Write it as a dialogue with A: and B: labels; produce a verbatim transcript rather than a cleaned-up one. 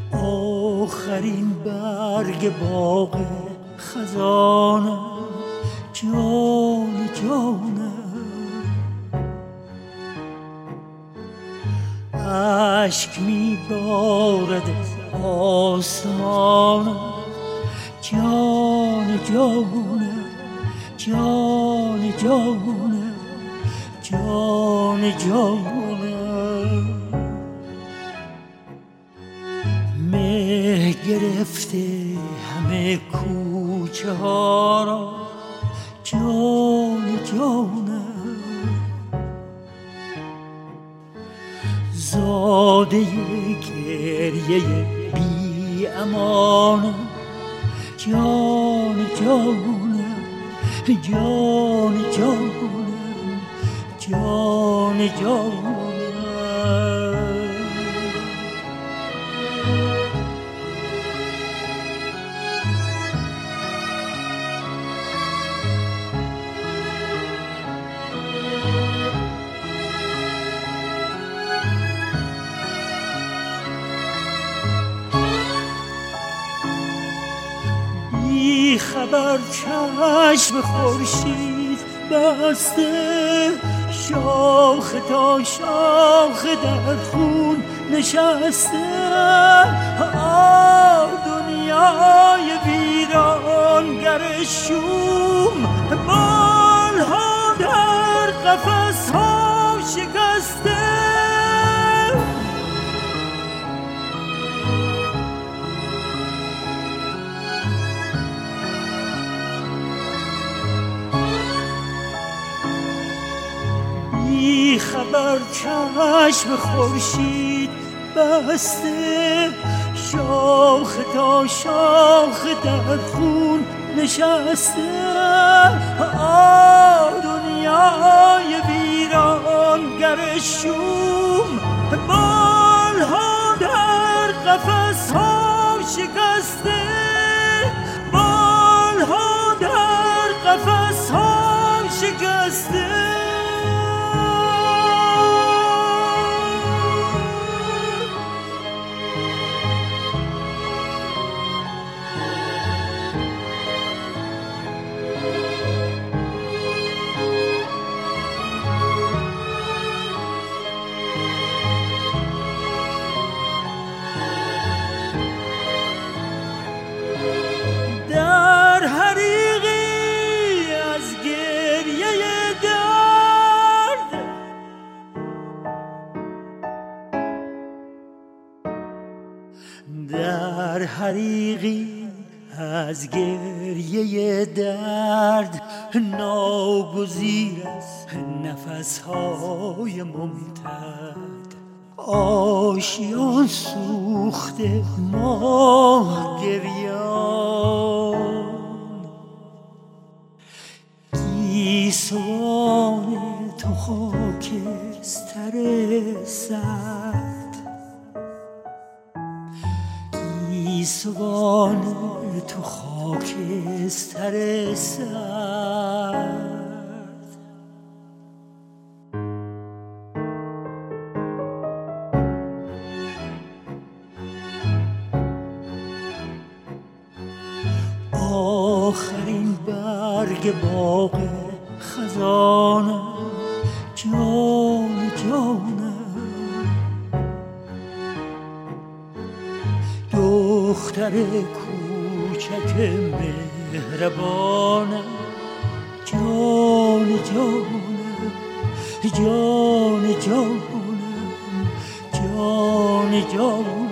A: آخرین برگ باغ خزانم، جان جانم، اشک می بارد از آسمانم، جان جانم، جان جانم، جان جانم. مه گرفته همه کوچه ها را، جان جانم، زاده گریه بی امانم، جان جانم، جان جانم، جان جانم. بی خبر چشم خورشید بسته، شاخ تا شاخ در خون نشسته. آه دنیای ویرانگر شوم، بالها در قفس ها شکسته. بی خبر چشم خورشید بسته، شاخ تا شاخ در خون نشسته. آه دنیای ویرانگر شوم، بالها در قفس ها شکسته، بالها در قفس ها شکسته. در حریقی از گریه درد، ناگزیر از نفسهای ممتد. آشیان سوخته ماه گریان، گیسوان تو خاکستر سرد، گیسوان تو خاکستر سرد. آخرین برگ باغ خزانم، جان جانم، دختر کوچک مهربانم، جان جانم، جان جانم، جان جانم.